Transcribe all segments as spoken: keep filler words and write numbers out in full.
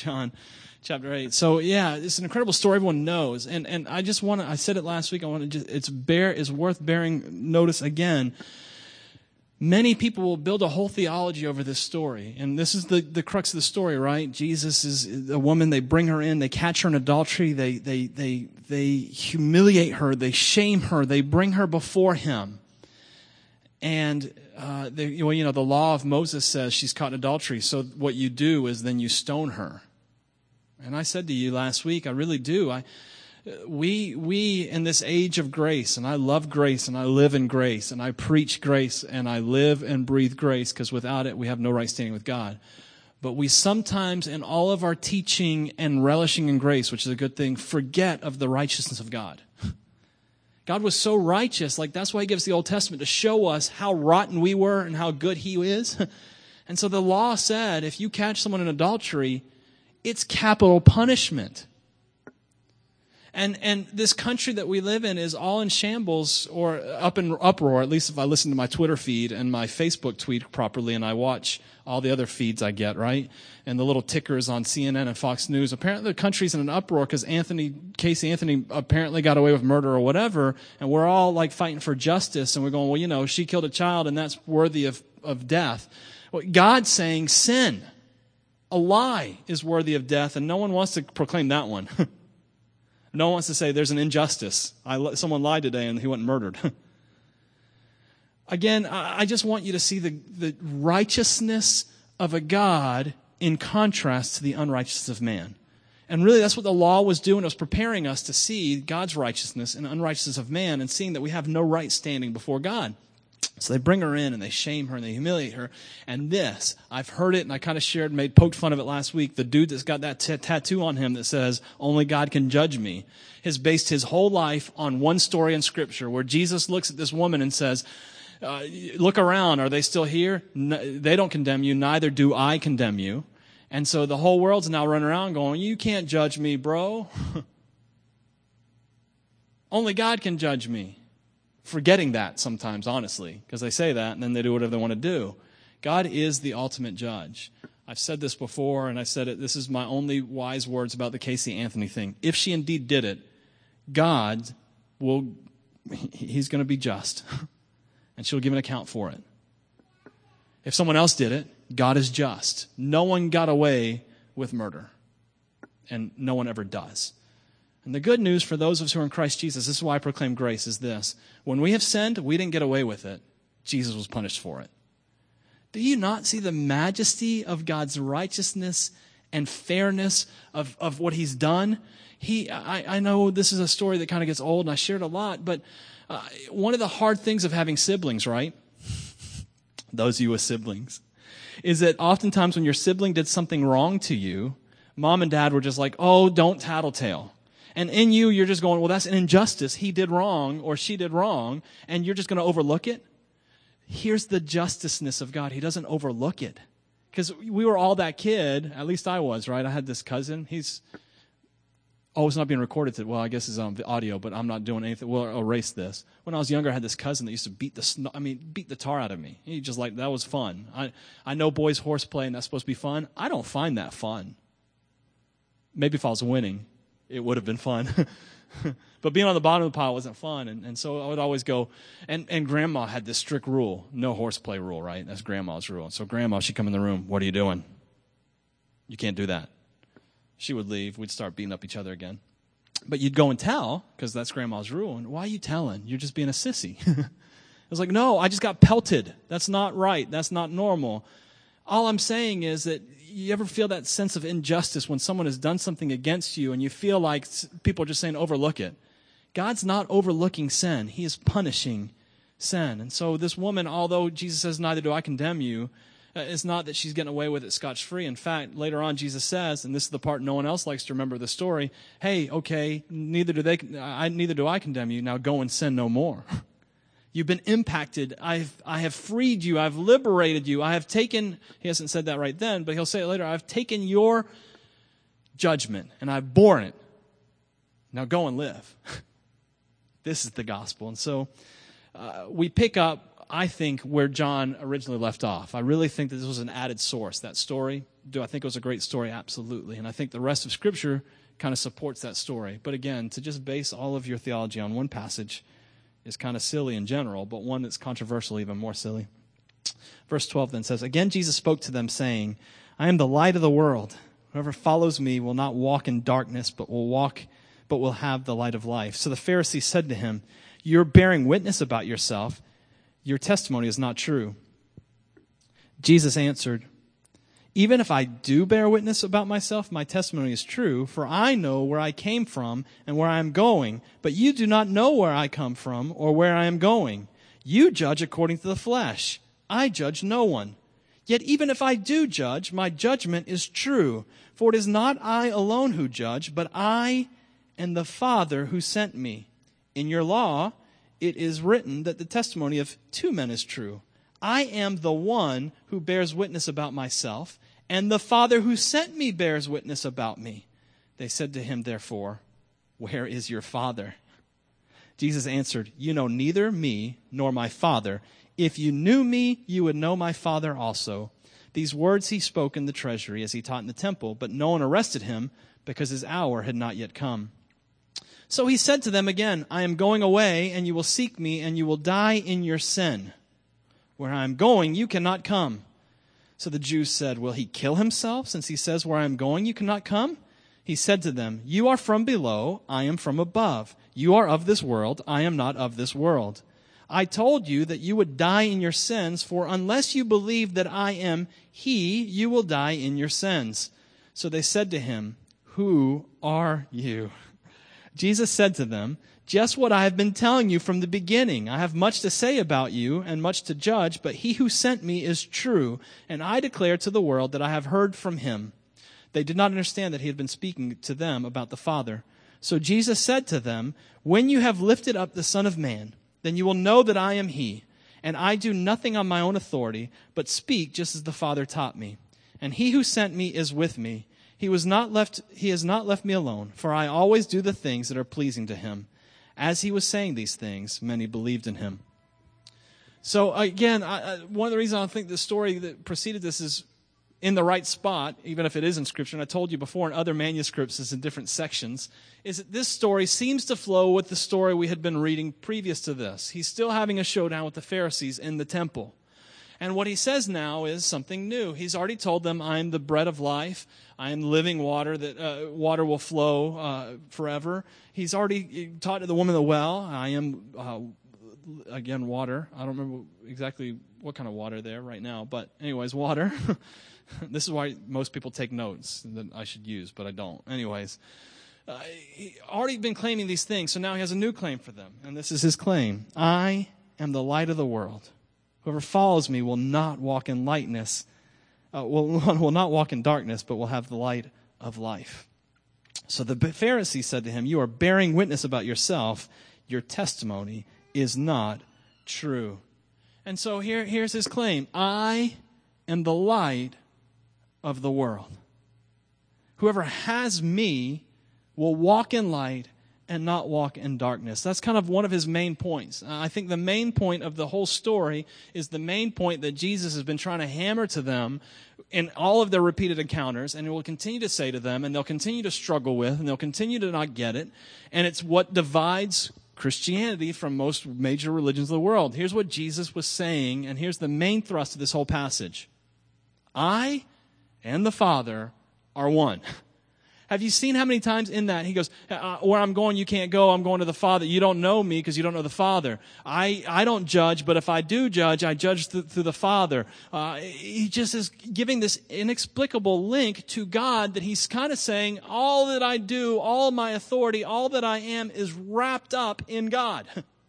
John chapter eight. So yeah, it's an incredible story everyone knows. And and I just want to, I said it last week, I want to just, it's bear, it's worth bearing notice again. Many people will build a whole theology over this story. And this is the, the crux of the story, right? Jesus is a woman, they bring her in, they catch her in adultery, they they they they humiliate her, they shame her, they bring her before him. And uh, they, well, you know, the law of Moses says she's caught in adultery, so what you do is then you stone her. And I said to you last week, I really do. I, we, we in this age of grace, and I love grace, and I live in grace, and I preach grace, and I live and breathe grace, because without it, we have no right standing with God. But we sometimes, in all of our teaching and relishing in grace, which is a good thing, forget of the righteousness of God. God was so righteous, like that's why he gives the Old Testament, to show us how rotten we were and how good he is. And so the law said, if you catch someone in adultery, it's capital punishment. And and this country that we live in is all in shambles or up in uproar, at least if I listen to my Twitter feed and my Facebook tweet properly and I watch all the other feeds I get, right? And the little tickers on C N N and Fox News. Apparently the country's in an uproar because Anthony, Casey Anthony apparently got away with murder or whatever, and we're all like fighting for justice, and we're going, well, you know, she killed a child and that's worthy of, of death. Well, God's saying sin, a lie, is worthy of death, and no one wants to proclaim that one. No one wants to say there's an injustice. I, someone lied today and he went and murdered. Again, I just want you to see the, the righteousness of a God in contrast to the unrighteousness of man. And really that's what the law was doing. It was preparing us to see God's righteousness and unrighteousness of man and seeing that we have no right standing before God. So they bring her in and they shame her and they humiliate her. And this, I've heard it and I kind of shared, made, poked fun of it last week. The dude that's got that t- tattoo on him that says, only God can judge me, has based his whole life on one story in Scripture where Jesus looks at this woman and says, uh, look around, are they still here? No, they don't condemn you, neither do I condemn you. And so the whole world's now running around going, you can't judge me, bro. Only God can judge me. Forgetting that sometimes, honestly, because they say that and then they do whatever they want to do. God is the ultimate judge. I've said this before, and I said it, this is my only wise words about the Casey Anthony thing. If she indeed did it, God will, he's going to be just, and she'll give an account for it. If someone else did it, God is just. No one got away with murder, and no one ever does. And the good news for those of us who are in Christ Jesus, this is why I proclaim grace, is this. When we have sinned, we didn't get away with it. Jesus was punished for it. Do you not see the majesty of God's righteousness and fairness of, of what he's done? He, I, I know this is a story that kind of gets old, and I share it a lot, but uh, one of the hard things of having siblings, right? Those of you with siblings, is that oftentimes when your sibling did something wrong to you, mom and dad were just like, oh, don't tattletale. And in you, you're just going, well, that's an injustice. He did wrong or she did wrong, and you're just going to overlook it. Here's the justiceness of God. He doesn't overlook it. Because we were all that kid, at least I was, right? I had this cousin. He's, oh, it's not being recorded today. Well, I guess it's on the audio, but I'm not doing anything. We'll erase this. When I was younger, I had this cousin that used to beat the, I mean, beat the tar out of me. He just like, that was fun. I, I know boys horseplay and that's supposed to be fun. I don't find that fun. Maybe if I was winning, it would have been fun. But being on the bottom of the pile wasn't fun. And, and so I would always go, and, and grandma had this strict rule, no horseplay rule, right? That's grandma's rule. So grandma, she'd come in the room, what are you doing? You can't do that. She would leave. We'd start beating up each other again. But you'd go and tell, because that's grandma's rule. And why are you telling? You're just being a sissy. I was like, no, I just got pelted. That's not right. That's not normal. All I'm saying is that you ever feel that sense of injustice when someone has done something against you and you feel like people are just saying overlook it. God's not overlooking sin. He is punishing sin. And so this woman, although Jesus says, neither do I condemn you, it's not that she's getting away with it scotch-free. In fact, later on Jesus says, and this is the part no one else likes to remember the story, hey, okay, neither do they, I, neither do I condemn you. Now go and sin no more. You've been impacted. I've, I have freed you. I've liberated you. I have taken, he hasn't said that right then, but he'll say it later, I've taken your judgment and I've borne it. Now go and live. This is the gospel. And so uh, we pick up, I think, where John originally left off. I really think that this was an added source, that story. Do I think it was a great story? Absolutely. And I think the rest of Scripture kind of supports that story. But again, to just base all of your theology on one passage is kind of silly in general, but one that's controversial even more silly. Verse twelve then says, "Again Jesus spoke to them, saying, I am the light of the world. Whoever follows me will not walk in darkness, but will walk, but will have the light of life." So the Pharisee said to him, "You're bearing witness about yourself. Your testimony is not true." Jesus answered, "Even if I do bear witness about myself, my testimony is true, for I know where I came from and where I am going, but you do not know where I come from or where I am going. You judge according to the flesh. I judge no one. Yet even if I do judge, my judgment is true, for it is not I alone who judge, but I and the Father who sent me. In your law, it is written that the testimony of two men is true. I am the one who bears witness about myself, and the Father who sent me bears witness about me." They said to him, therefore, "Where is your Father?" Jesus answered, "You know neither me nor my Father. If you knew me, you would know my Father also." These words he spoke in the treasury as he taught in the temple, but no one arrested him because his hour had not yet come. So he said to them again, "I am going away, and you will seek me, and you will die in your sin. Where I am going, you cannot come." So the Jews said, "Will he kill himself, since he says, 'Where I am going, you cannot come'?" He said to them, "You are from below, I am from above. You are of this world, I am not of this world. I told you that you would die in your sins, for unless you believe that I am he, you will die in your sins." So they said to him, "Who are you?" Jesus said to them, "Just what I have been telling you from the beginning. I have much to say about you and much to judge, but he who sent me is true, and I declare to the world that I have heard from him." They did not understand that he had been speaking to them about the Father. So Jesus said to them, "When you have lifted up the Son of Man, then you will know that I am he, and I do nothing on my own authority, but speak just as the Father taught me. And he who sent me is with me. He was not left, he has not left me alone, for I always do the things that are pleasing to him." As he was saying these things, many believed in him. So again, I, I, one of the reasons I think the story that preceded this is in the right spot, even if it is in Scripture, and I told you before in other manuscripts it's in different sections, is that this story seems to flow with the story we had been reading previous to this. He's still having a showdown with the Pharisees in the temple. And what he says now is something new. He's already told them, "I am the bread of life. I am living water, that uh, water will flow uh, forever." He's already taught to the woman at the well, "I am, uh, again, water." I don't remember exactly what kind of water there right now, but anyways, water. This is why most people take notes that I should use, but I don't. Anyways, uh, he already been claiming these things, so now he has a new claim for them. And this is his claim: "I am the light of the world. Whoever follows me will not walk in lightness, uh, will, will not walk in darkness, but will have the light of life." So the Pharisee said to him, "You are bearing witness about yourself. Your testimony is not true." And so here, here's his claim: "I am the light of the world. Whoever has me will walk in light and not walk in darkness." That's kind of one of his main points. Uh, I think the main point of the whole story is the main point that Jesus has been trying to hammer to them in all of their repeated encounters, and he will continue to say to them, and they'll continue to struggle with, and they'll continue to not get it. And it's what divides Christianity from most major religions of the world. Here's what Jesus was saying, and here's the main thrust of this whole passage: "I and the Father are one." Have you seen how many times in that he goes, uh, "Where I'm going, you can't go. I'm going to the Father. You don't know me because you don't know the Father. I, I don't judge, but if I do judge, I judge th- through the Father." Uh, he just is giving this inexplicable link to God that he's kind of saying, all that I do, all my authority, all that I am is wrapped up in God.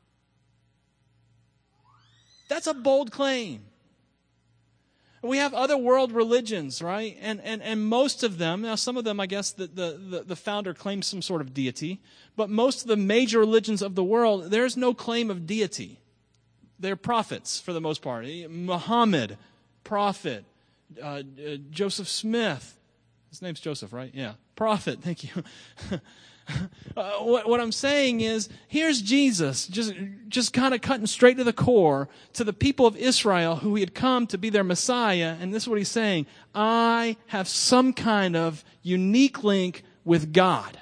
That's a bold claim. We have other world religions, right? And and and most of them, now some of them, I guess, the, the, the founder claims some sort of deity, but most of the major religions of the world, there's no claim of deity. They're prophets, for the most part. Muhammad, prophet. Uh, uh, Joseph Smith, His name's Joseph, right? Yeah. Prophet, thank you. uh, what, what I'm saying is, here's Jesus, just, just kind of cutting straight to the core to the people of Israel who he had come to be their Messiah. And this is what he's saying. I have some kind of unique link with God.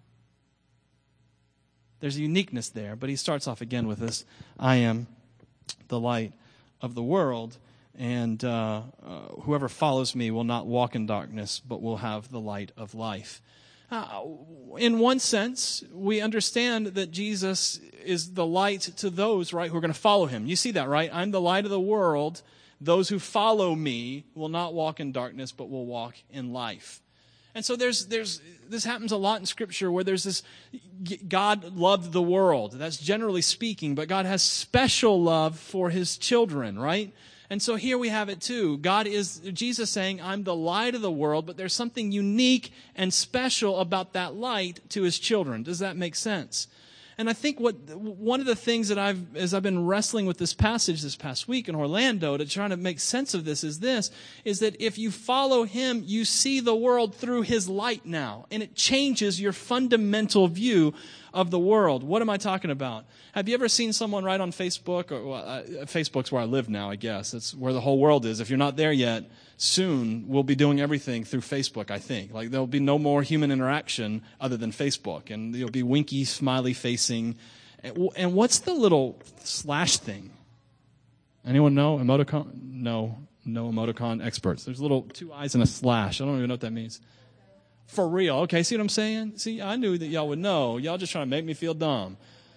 There's a uniqueness there, but he starts off again with this, I am the light of the world, and uh, uh, whoever follows me will not walk in darkness, but will have the light of life. Uh, in one sense, we understand that Jesus is the light to those, right, who are going to follow him. You see that, right? I'm the light of the world. Those who follow me will not walk in darkness, but will walk in life. And so there's, there's, this happens a lot in Scripture where there's this, God loved the world. That's generally speaking, but God has special love for his children, right? And so here we have it too. God is, Jesus saying, I'm the light of the world, but there's something unique and special about that light to his children. Does that make sense? And I think what one of the things that I've, as I've been wrestling with this passage this past week in Orlando to try to make sense of this is this, is that if you follow him, you see the world through his light now. And it changes your fundamental view of the world. What am I talking about? Have you ever seen someone write on Facebook? Or well, uh, Facebook's where I live now, I guess. It's where the whole world is. If you're not there yet, soon we'll be doing everything through Facebook, I think. Like there'll be no more human interaction other than Facebook. And there'll be winky, smiley facing. And what's the little slash thing? Anyone know? Emoticon? No, no emoticon experts. There's little two eyes and a slash. I don't even know what that means. For real. Okay, see what I'm saying? See, I knew that y'all would know. Y'all just trying to make me feel dumb.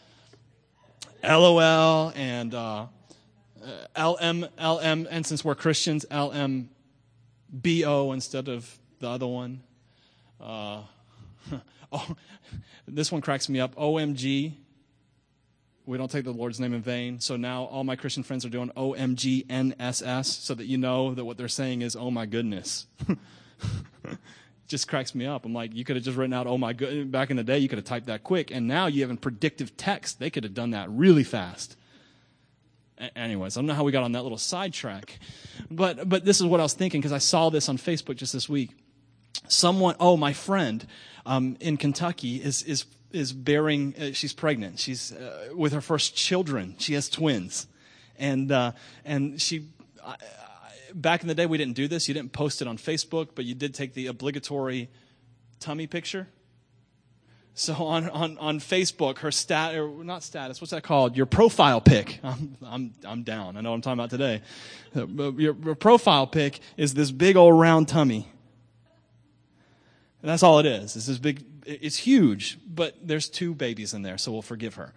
LOL and uh, L M, L M, and since we're Christians, L M B O instead of the other one. Uh, oh, this one cracks me up. O M G. We don't take the Lord's name in vain. So now all my Christian friends are doing O M G N S S so that you know that what they're saying is, oh my goodness. Just cracks me up. I'm like, you could have just written out, oh my goodness. Back in the day, you could have typed that quick. And now you have in predictive text. They could have done that really fast. A- anyways, I don't know how we got on that little sidetrack. But but this is what I was thinking because I saw this on Facebook just this week. Someone, oh, my friend um, in Kentucky is is is bearing, uh, she's pregnant. She's uh, with her first children. She has twins. And, uh, and she... I, Back in the day, we didn't do this. You didn't post it on Facebook, but you did take the obligatory tummy picture. So on, on, on Facebook, her stat, or not status, what's that called? Your profile pic. I'm, I'm, I'm down. I know what I'm talking about today. Your, your profile pic is this big old round tummy. And that's all it is. It's this big, it's huge, but there's two babies in there, so we'll forgive her.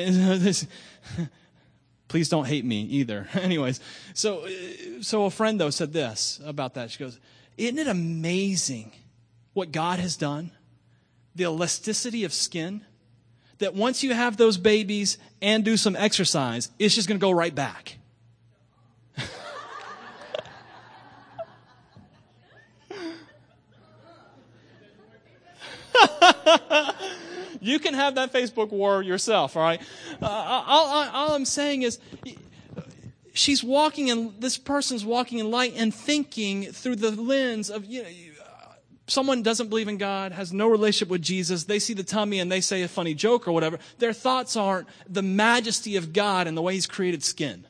Please don't hate me either. Anyways, so so a friend, though, said this about that. She goes, isn't it amazing what God has done? The elasticity of skin, that once you have those babies and do some exercise, it's just going to go right back. You can have that Facebook war yourself, all right? Uh, all, all, all I'm saying is she's walking in, this person's walking in light and thinking through the lens of, you know, someone doesn't believe in God, has no relationship with Jesus. They see the tummy and they say a funny joke or whatever. Their thoughts aren't the majesty of God and the way he's created skin.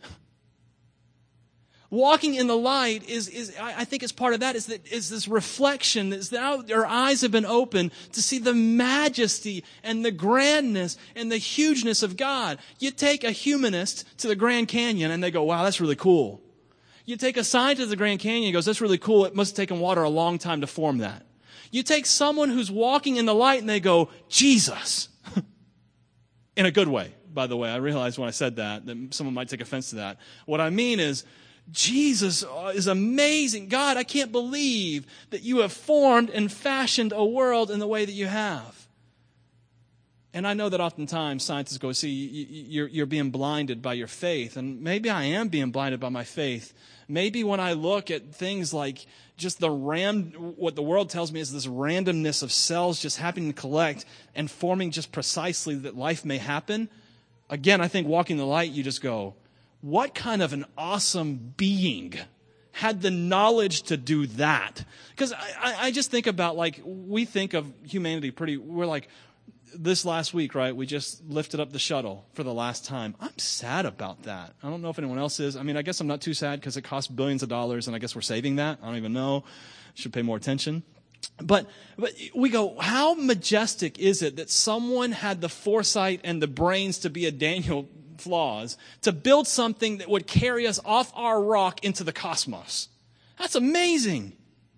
Walking in the light is, is I think it's part of that, is that is this reflection, is that our eyes have been opened to see the majesty and the grandness and the hugeness of God. You take a humanist to the Grand Canyon and they go, wow, that's really cool. You take a scientist to the Grand Canyon and goes, that's really cool. It must have taken water a long time to form that. You take someone who's walking in the light and they go, Jesus. In a good way, by the way. I realized when I said that, that someone might take offense to that. What I mean is, Jesus is amazing. God, I can't believe that you have formed and fashioned a world in the way that you have. And I know that oftentimes scientists go, see, you're, you're being blinded by your faith. And maybe I am being blinded by my faith. Maybe when I look at things like just the ram, what the world tells me is this randomness of cells just happening to collect and forming just precisely that life may happen. Again, I think walking the light, you just go, what kind of an awesome being had the knowledge to do that. Because I, I just think about, like, we think of humanity pretty, we're like, this last week, right, we just lifted up the shuttle for the last time. I'm sad about that. I don't know if anyone else is. I mean, I guess I'm not too sad because it costs billions of dollars, and I guess we're saving that. I don't even know. Should pay more attention. But, but we go, how majestic is it that someone had the foresight and the brains to be a Daniel Flaws to build something that would carry us off our rock into the cosmos? That's amazing.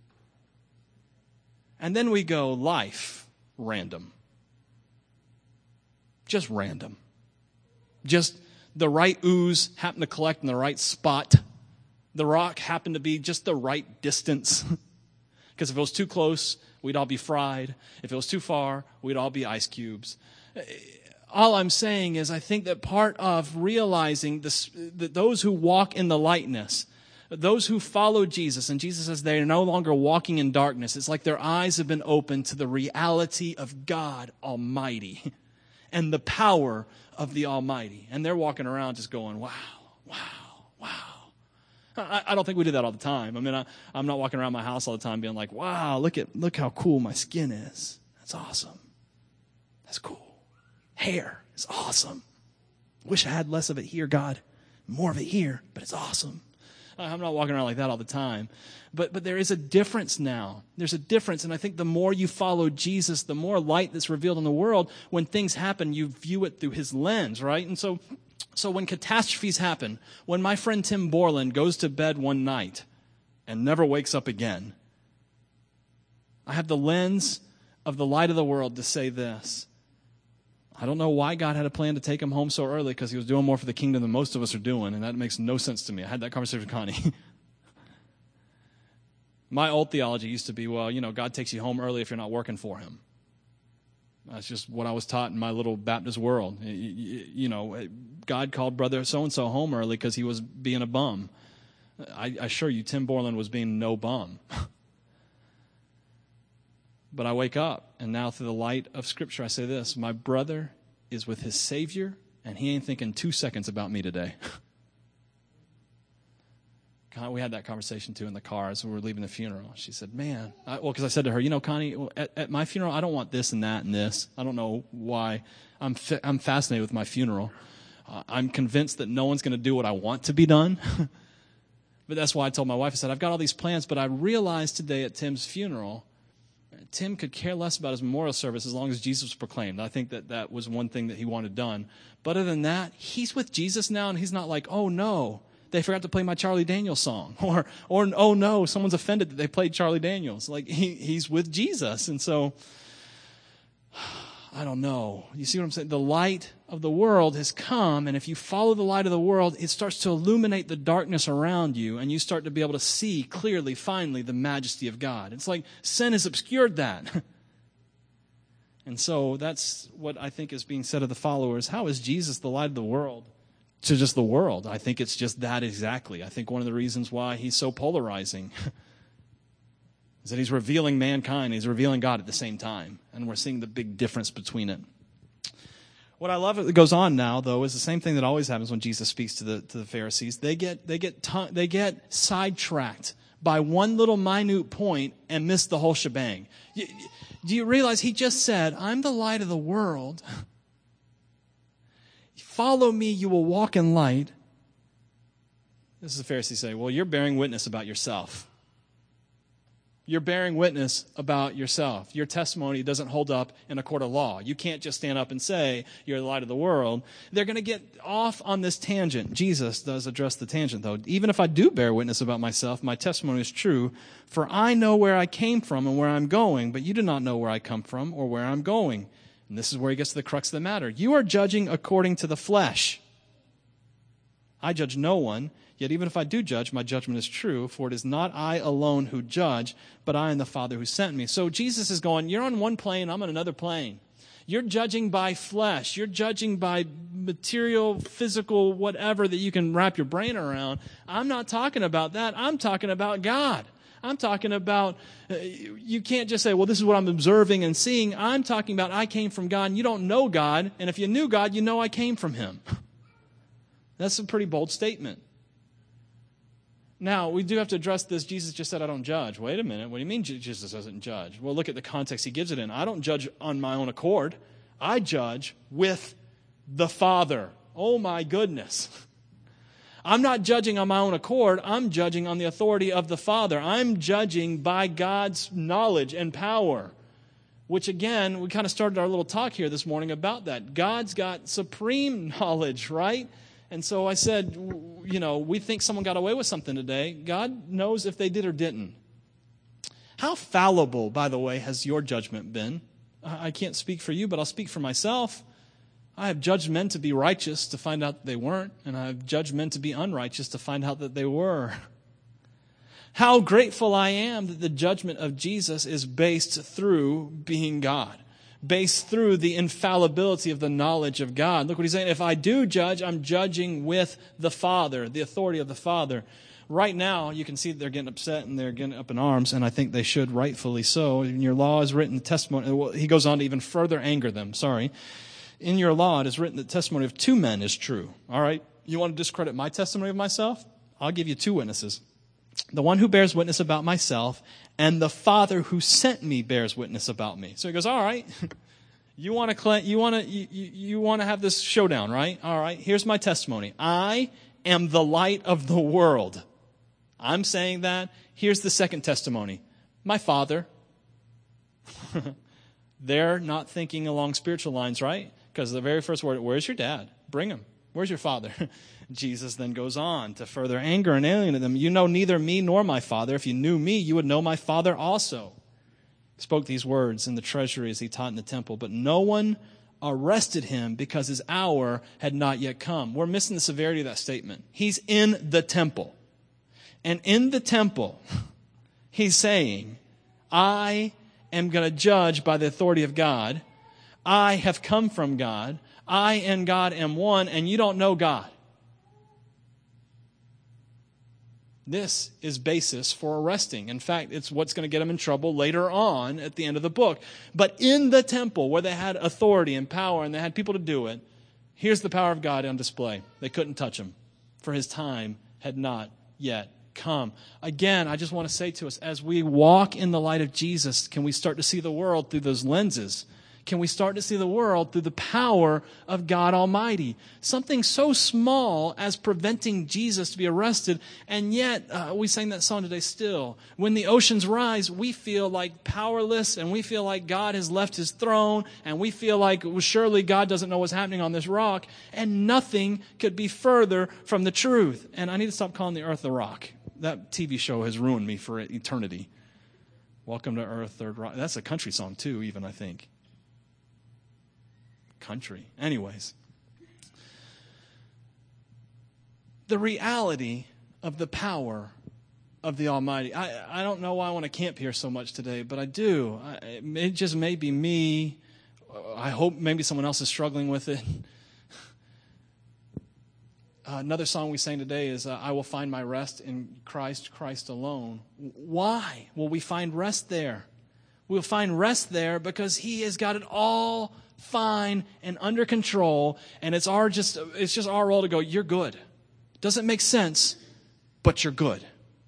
And then we go, life, random. Just random. Just the right ooze happened to collect in the right spot. The rock happened to be just the right distance. Because if it was too close, we'd all be fried. If it was too far, we'd all be ice cubes. All I'm saying is I think that part of realizing this, that those who walk in the lightness, those who follow Jesus, and Jesus says they're no longer walking in darkness. It's like their eyes have been opened to the reality of God Almighty and the power of the Almighty. And they're walking around just going, wow, wow, wow. I, I don't think we do that all the time. I mean, I, I'm not walking around my house all the time being like, wow, look at look how cool my skin is. That's awesome. That's cool. Hair is awesome. Wish I had less of it here, God. More of it here, but it's awesome. I'm not walking around like that all the time. But but there is a difference now. There's a difference. And I think the more you follow Jesus, the more light that's revealed in the world. When things happen, you view it through his lens, right? And so, so when catastrophes happen, when my friend Tim Borland goes to bed one night and never wakes up again, I have the lens of the light of the world to say this. I don't know why God had a plan to take him home so early, because he was doing more for the kingdom than most of us are doing, and that makes no sense to me. I had that conversation with Connie. My old theology used to be, well, you know, God takes you home early if you're not working for him. That's just what I was taught in my little Baptist world. You, you know, God called brother so-and-so home early because he was being a bum. I, I assure you, Tim Borland was being no bum. But I wake up, and now through the light of Scripture, I say this: my brother is with his Savior, and he ain't thinking two seconds about me today. God, we had that conversation, too, in the car as we were leaving the funeral. She said, man, I, well, because I said to her, you know, Connie, at, at my funeral, I don't want this and that and this. I don't know why. I'm fa- I'm fascinated with my funeral. Uh, I'm convinced that no one's going to do what I want to be done. But that's why I told my wife, I said, I've got all these plans, but I realized today at Tim's funeral, Tim could care less about his memorial service as long as Jesus was proclaimed. I think that that was one thing that he wanted done. But other than that, he's with Jesus now, and he's not like, oh, no, they forgot to play my Charlie Daniels song. Or, or oh, no, someone's offended that they played Charlie Daniels. Like, he, he's with Jesus. And so, I don't know. You see what I'm saying? The light of the world has come, and if you follow the light of the world, it starts to illuminate the darkness around you, and you start to be able to see clearly, finally, the majesty of God. It's like sin has obscured that. And so that's what I think is being said of the followers. How is Jesus the light of the world to just the world? I think it's just that exactly. I think one of the reasons why he's so polarizing is that he's revealing mankind, he's revealing God at the same time. And we're seeing the big difference between it. What I love that goes on now, though, is the same thing that always happens when Jesus speaks to the to the Pharisees. They get they get t- they get sidetracked by one little minute point and miss the whole shebang. You, do you realize he just said, I'm the light of the world. Follow me, you will walk in light. This is the Pharisees say, well, you're bearing witness about yourself. You're bearing witness about yourself. Your testimony doesn't hold up in a court of law. You can't just stand up and say you're the light of the world. They're going to get off on this tangent. Jesus does address the tangent, though. Even if I do bear witness about myself, my testimony is true. For I know where I came from and where I'm going, but you do not know where I come from or where I'm going. And this is where he gets to the crux of the matter. You are judging according to the flesh. I judge no one. Yet even if I do judge, my judgment is true, for it is not I alone who judge, but I and the Father who sent me. So Jesus is going, you're on one plane, I'm on another plane. You're judging by flesh. You're judging by material, physical, whatever that you can wrap your brain around. I'm not talking about that. I'm talking about God. I'm talking about, uh, you can't just say, well, this is what I'm observing and seeing. I'm talking about I came from God, and you don't know God. And if you knew God, you know I came from him. That's a pretty bold statement. Now, we do have to address this. Jesus just said, I don't judge. Wait a minute. What do you mean Jesus doesn't judge? Well, look at the context he gives it in. I don't judge on my own accord. I judge with the Father. Oh, my goodness. I'm not judging on my own accord. I'm judging on the authority of the Father. I'm judging by God's knowledge and power, which, again, we kind of started our little talk here this morning about that. God's got supreme knowledge, right? And so I said, you know, we think someone got away with something today. God knows if they did or didn't. How fallible, by the way, has your judgment been? I can't speak for you, but I'll speak for myself. I have judged men to be righteous to find out that they weren't, and I have judged men to be unrighteous to find out that they were. How grateful I am that the judgment of Jesus is based through being God, based through the infallibility of the knowledge of God. Look what he's saying. If I do judge, I'm judging with the Father, the authority of the Father. Right now, you can see that they're getting upset and they're getting up in arms, and I think they should, rightfully so. In your law is written the testimony. He goes on to even further anger them. Sorry. In your law, it is written that the testimony of two men is true. All right, you want to discredit my testimony of myself? I'll give you two witnesses. The one who bears witness about myself and the Father who sent me bears witness about me. So he goes, all right, you want to you want to you, you want to have this showdown, right? All right, here's my testimony. I am the light of the world. I'm saying that. Here's the second testimony. My Father. They're not thinking along spiritual lines, right? Because the very first word, where's your dad? Bring him. Where's your father? Jesus then goes on to further anger and alienate them. You know neither me nor my Father. If you knew me, you would know my Father also. He spoke these words in the treasury as he taught in the temple. But no one arrested him because his hour had not yet come. We're missing the severity of that statement. He's in the temple. And in the temple, he's saying, I am going to judge by the authority of God. I have come from God. I and God am one, and you don't know God. This is basis for arresting. In fact, it's what's going to get him in trouble later on at the end of the book. But in the temple, where they had authority and power, and they had people to do it, here's the power of God on display. They couldn't touch him, for his time had not yet come. Again, I just want to say to us, as we walk in the light of Jesus, can we start to see the world through those lenses? Can we start to see the world through the power of God Almighty? Something so small as preventing Jesus to be arrested, and yet, uh, we sang that song today still. When the oceans rise, we feel like powerless, and we feel like God has left his throne, and we feel like well, surely God doesn't know what's happening on this rock, and nothing could be further from the truth. And I need to stop calling the earth the rock. That T V show has ruined me for eternity. Welcome to Earth, Third Rock. That's a country song too, even, I think. Country. Anyways. The reality of the power of the Almighty. I, I don't know why I want to camp here so much today, but I do. I, it just may be me. I hope maybe someone else is struggling with it. Uh, another song we sang today is, uh, I will find my rest in Christ, Christ alone. Why will we find rest there? We'll find rest there because he has got it all fine and under control, and it's our just it's just our role to go, you're good. Doesn't make sense, but you're good.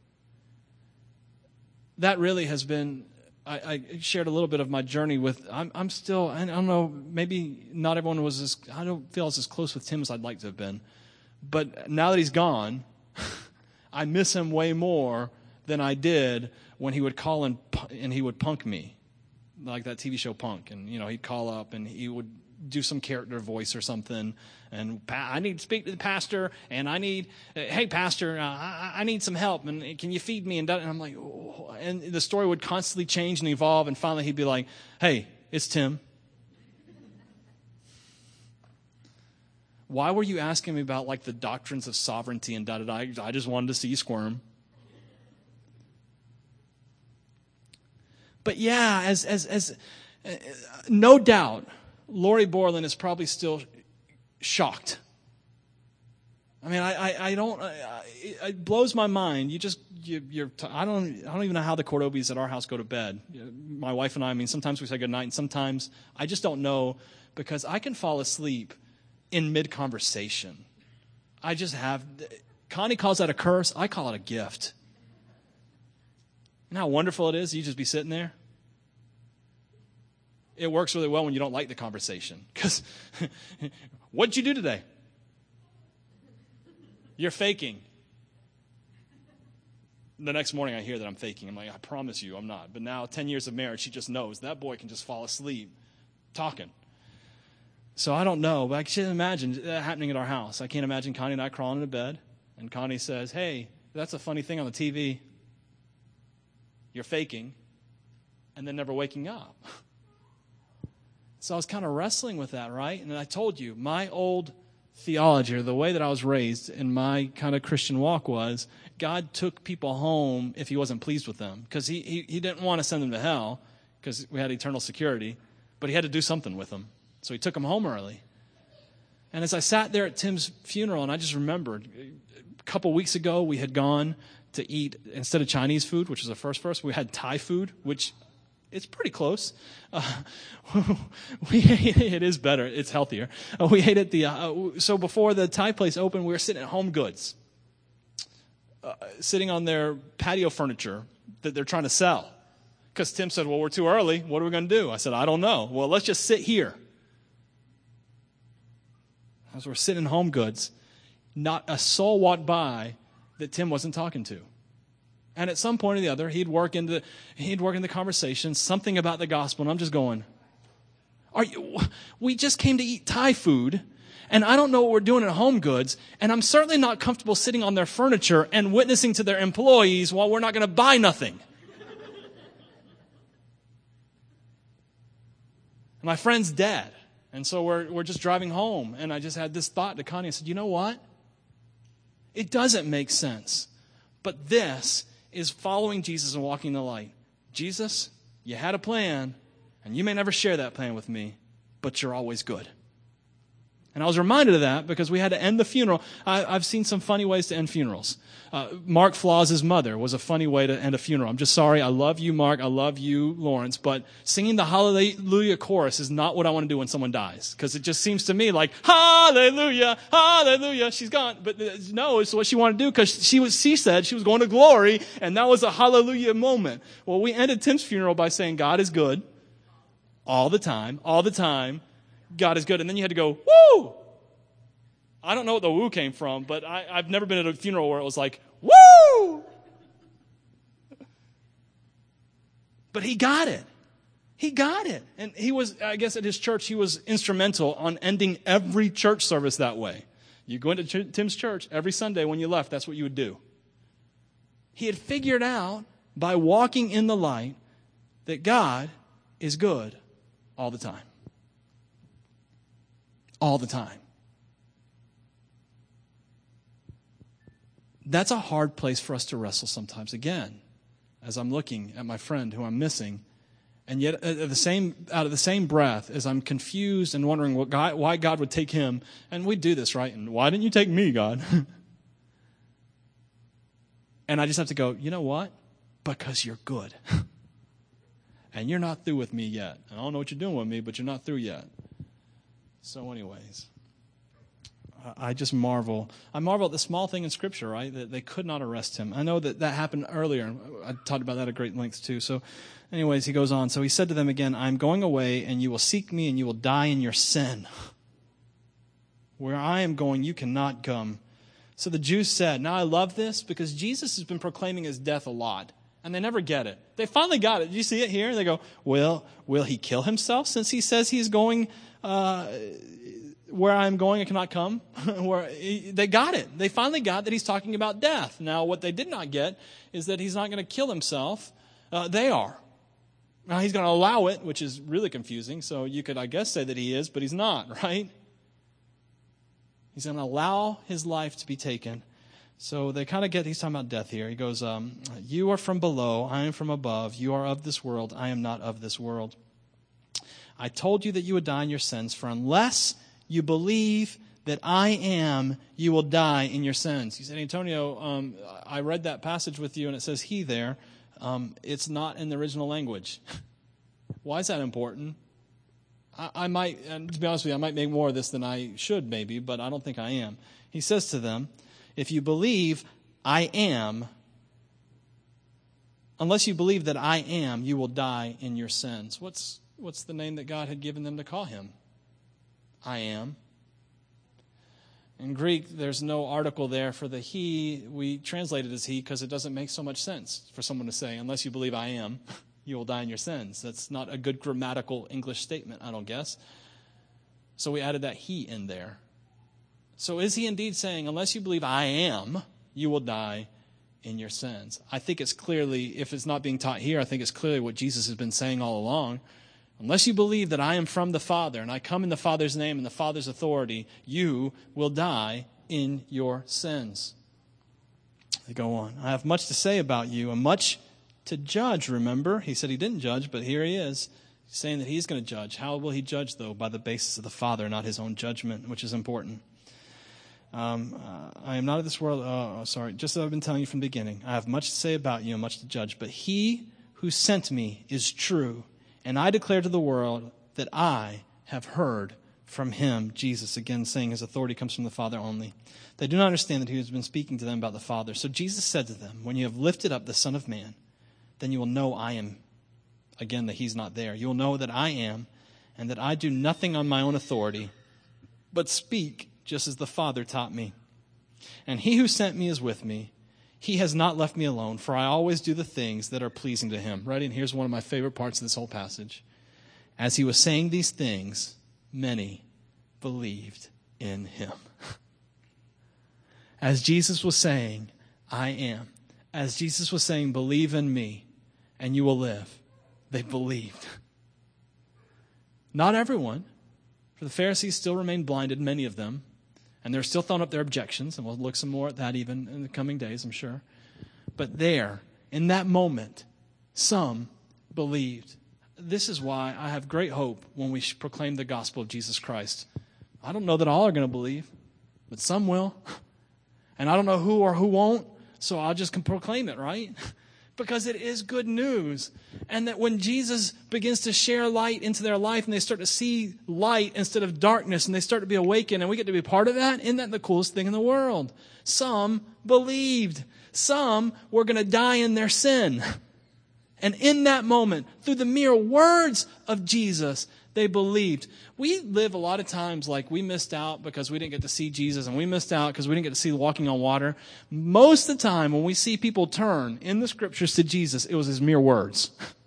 That really has been, I, I shared a little bit of my journey with, I'm, I'm still, I don't know, maybe not everyone was as, I don't feel as close with Tim as I'd like to have been. But now that he's gone, I miss him way more than I did when he would call and, and he would punk me. Like that T V show Punk. And, you know, he'd call up and he would do some character voice or something. And I need to speak to the pastor. And I need, hey, pastor, uh, I, I need some help. And can you feed me? And, and I'm like, oh. And the story would constantly change and evolve. And finally he'd be like, hey, it's Tim. Why were you asking me about like the doctrines of sovereignty and da-da-da? I just wanted to see you squirm. But yeah, as as as uh, no doubt, Lori Borland is probably still shocked. I mean, I I, I don't. I, it blows my mind. You just you, you're. T- I don't. I don't even know how the Cordobis at our house go to bed. My wife and I. I mean, sometimes we say good night, and sometimes I just don't know because I can fall asleep in mid conversation. I just have. Connie calls that a curse. I call it a gift. You know how wonderful it is? You just be sitting there. It works really well when you don't like the conversation. Because what'd you do today? You're faking. The next morning I hear that I'm faking. I'm like, I promise you I'm not. But now, ten years of marriage, she just knows that boy can just fall asleep talking. So I don't know, but I can't imagine that happening at our house. I can't imagine Connie and I crawling into bed, and Connie says, hey, that's a funny thing on the T V. You're faking, and then never waking up. So I was kind of wrestling with that, right? And I told you, my old theology, or the way that I was raised in my kind of Christian walk was, God took people home if he wasn't pleased with them. Because he, he, he didn't want to send them to hell, because we had eternal security, but he had to do something with them. So he took them home early. And as I sat there at Tim's funeral, and I just remembered, a couple weeks ago we had gone to eat, instead of Chinese food, which was the first for us, we had Thai food, which it's pretty close. Uh, we ate, it is better. It's healthier. Uh, we ate at the, uh, so before the Thai place opened, we were sitting at Home Goods, uh, sitting on their patio furniture that they're trying to sell. Because Tim said, well, we're too early. What are we going to do? I said, I don't know. Well, let's just sit here. As we're sitting in Home Goods, not a soul walked by that Tim wasn't talking to. And at some point or the other, he'd work into he'd work in the conversation, something about the gospel, and I'm just going, Are you, we just came to eat Thai food, and I don't know what we're doing at Home Goods, and I'm certainly not comfortable sitting on their furniture and witnessing to their employees while we're not going to buy nothing. My friend's dead, and so we're we're just driving home, and I just had this thought to Connie. I said, you know what? It doesn't make sense, but this is following Jesus and walking in the light. Jesus, you had a plan, and you may never share that plan with me, but you're always good. And I was reminded of that because we had to end the funeral. I, I've seen some funny ways to end funerals. Uh, Mark Flaws' mother was a funny way to end a funeral. I'm just sorry. I love you, Mark. I love you, Lawrence. But singing the Hallelujah chorus is not what I want to do when someone dies. Because it just seems to me like, Hallelujah, Hallelujah. She's gone. But uh, no, it's what she wanted to do because she was. She said she was going to glory, and that was a Hallelujah moment. Well, we ended Tim's funeral by saying God is good all the time, all the time. God is good. And then you had to go, woo! I don't know what the woo came from, but I, I've never been at a funeral where it was like, woo! But he got it. He got it. And he was, I guess at his church, he was instrumental on ending every church service that way. You go into Ch- Tim's church every Sunday when you left, that's what you would do. He had figured out by walking in the light that God is good all the time. All the time. That's a hard place for us to wrestle sometimes. Again, as I'm looking at my friend who I'm missing, and yet at the same, out of the same breath, as I'm confused and wondering what God, why God would take him, and we do this, right? And why didn't you take me, God? And I just have to go, you know what? Because you're good. And you're not through with me yet. And I don't know what you're doing with me, but you're not through yet. So anyways, I just marvel. I marvel at the small thing in Scripture, right? That they could not arrest him. I know that that happened earlier. I talked about that at great length too. So anyways, he goes on. So he said to them again, I'm going away and you will seek me and you will die in your sin. Where I am going, you cannot come. So the Jews said, now I love this because Jesus has been proclaiming his death a lot. And they never get it. They finally got it. Did you see it here? They go, well, will he kill himself since he says he's going uh, where I'm going I cannot come? Where he, they got it. They finally got that he's talking about death. Now, what they did not get is that he's not going to kill himself. Uh, they are. Now, he's going to allow it, which is really confusing. So you could, I guess, say that he is, but he's not, right? He's going to allow his life to be taken. So they kind of get, he's talking about death here. He goes, um, you are from below, I am from above. You are of this world, I am not of this world. I told you that you would die in your sins, for unless you believe that I am, you will die in your sins. He said, Antonio, um, I read that passage with you, and it says he there. Um, it's not in the original language. Why is that important? I, I might, and to be honest with you, I might make more of this than I should maybe, but I don't think I am. He says to them, If you believe I am, unless you believe that I am, you will die in your sins. What's, what's the name that God had given them to call him? I am. In Greek, there's no article there for the he. We translate it as he because it doesn't make so much sense for someone to say, unless you believe I am, you will die in your sins. That's not a good grammatical English statement, I don't guess. So we added that he in there. So is he indeed saying, unless you believe I am, you will die in your sins? I think it's clearly, if it's not being taught here, I think it's clearly what Jesus has been saying all along. Unless you believe that I am from the Father and I come in the Father's name and the Father's authority, you will die in your sins. They go on. I have much to say about you and much to judge, remember? He said he didn't judge, but here he is. He's saying that he's going to judge. How will he judge, though? By the basis of the Father, not his own judgment, which is important. Um, uh, I am not of this world. Oh, sorry. Just as I've been telling you from the beginning, I have much to say about you and much to judge. But he who sent me is true, and I declare to the world that I have heard from him. Jesus, again, saying his authority comes from the Father only. They do not understand that he has been speaking to them about the Father. So Jesus said to them, when you have lifted up the Son of Man, then you will know I am. Again, that he's not there. You will know that I am, and that I do nothing on my own authority, but speak just as the Father taught me. And he who sent me is with me. He has not left me alone, for I always do the things that are pleasing to him. Right? And here's one of my favorite parts of this whole passage. As he was saying these things, many believed in him. As Jesus was saying, I am. As Jesus was saying, believe in me, and you will live. They believed. Not everyone. For the Pharisees still remained blinded, many of them. And they're still throwing up their objections, and we'll look some more at that even in the coming days, I'm sure. But there, in that moment, some believed. This is why I have great hope when we proclaim the gospel of Jesus Christ. I don't know that all are going to believe, but some will. And I don't know who or who won't, so I'll just proclaim it, right? Because it is good news. And that when Jesus begins to share light into their life and they start to see light instead of darkness and they start to be awakened and we get to be part of that, isn't that the coolest thing in the world? Some believed. Some were going to die in their sin. And in that moment, through the mere words of Jesus, they believed. We live a lot of times like we missed out because we didn't get to see Jesus, and we missed out because we didn't get to see walking on water. Most of the time when we see people turn in the scriptures to Jesus, it was his mere words.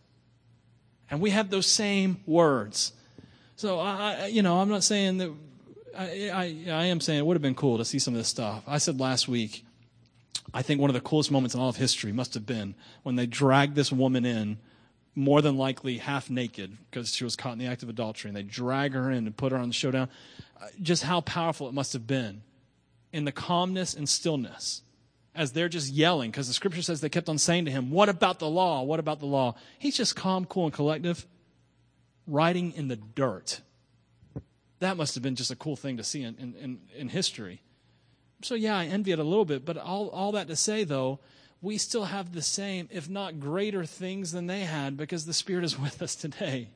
And we have those same words. So, I, you know, I'm not saying that, I, I, I am saying it would have been cool to see some of this stuff. I said last week, I think one of the coolest moments in all of history must have been when they dragged this woman in, more than likely half naked because she was caught in the act of adultery, and they drag her in and put her on the showdown. Uh, just how powerful it must have been in the calmness and stillness as they're just yelling, because the scripture says they kept on saying to him, what about the law? What about the law? He's just calm, cool, and collective, writing in the dirt. That must have been just a cool thing to see in, in, in history. So yeah, I envy it a little bit, but all, all that to say, though, we still have the same, if not greater things than they had, because the Spirit is with us today.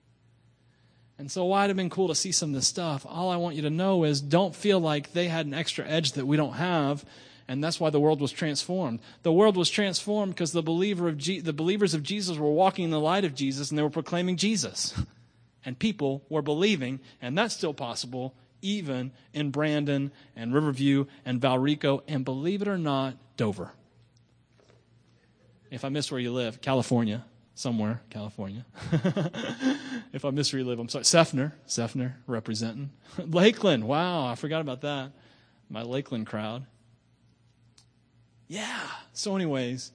And so while it would have been cool to see some of this stuff, all I want you to know is don't feel like they had an extra edge that we don't have, and that's why the world was transformed. The world was transformed because the believer of Je- the believers of Jesus were walking in the light of Jesus, and they were proclaiming Jesus. And people were believing, and that's still possible, even in Brandon and Riverview and Valrico, and believe it or not, Dover. If I miss where you live, California, somewhere, California. If I miss where you live, I'm sorry. Seffner, Seffner, representing. Lakeland, wow, I forgot about that. My Lakeland crowd. Yeah, so anyways,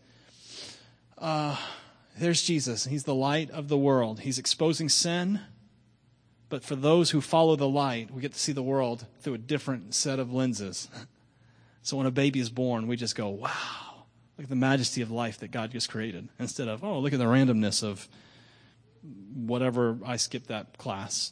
uh, there's Jesus. He's the light of the world. He's exposing sin, but for those who follow the light, we get to see the world through a different set of lenses. So when a baby is born, we just go, wow. Look at the majesty of life that God just created, instead of, oh, look at the randomness of whatever, I skipped that class.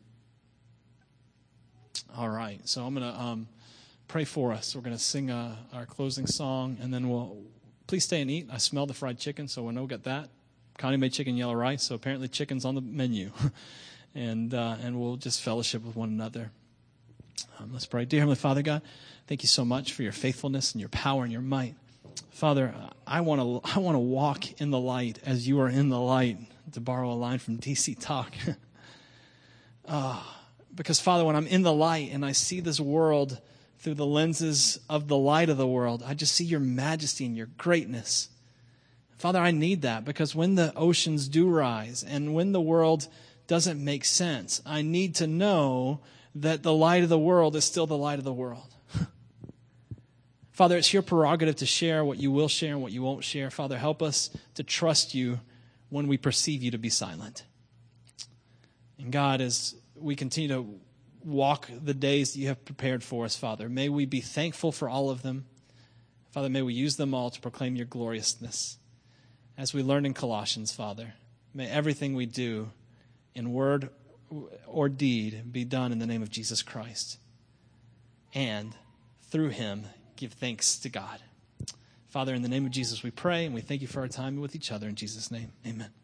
All right, so I'm going to um, pray for us. We're going to sing uh, our closing song, and then we'll, please stay and eat. I smell the fried chicken, so we know we got that. Connie made chicken yellow rice, so apparently chicken's on the menu. and uh, and we'll just fellowship with one another. Um, let's pray. Dear Heavenly Father, God, thank you so much for your faithfulness and your power and your might. Father, I want to I want to walk in the light as you are in the light, to borrow a line from D C Talk. uh, because, Father, when I'm in the light and I see this world through the lenses of the light of the world, I just see your majesty and your greatness. Father, I need that, because when the oceans do rise and when the world doesn't make sense, I need to know that the light of the world is still the light of the world. Father, it's your prerogative to share what you will share and what you won't share. Father, help us to trust you when we perceive you to be silent. And God, as we continue to walk the days that you have prepared for us, Father, may we be thankful for all of them. Father, may we use them all to proclaim your gloriousness. As we learned in Colossians, Father, may everything we do in word or deed be done in the name of Jesus Christ. And through him, give thanks to God. Father, in the name of Jesus we pray, and we thank you for our time with each other. In Jesus' name, amen.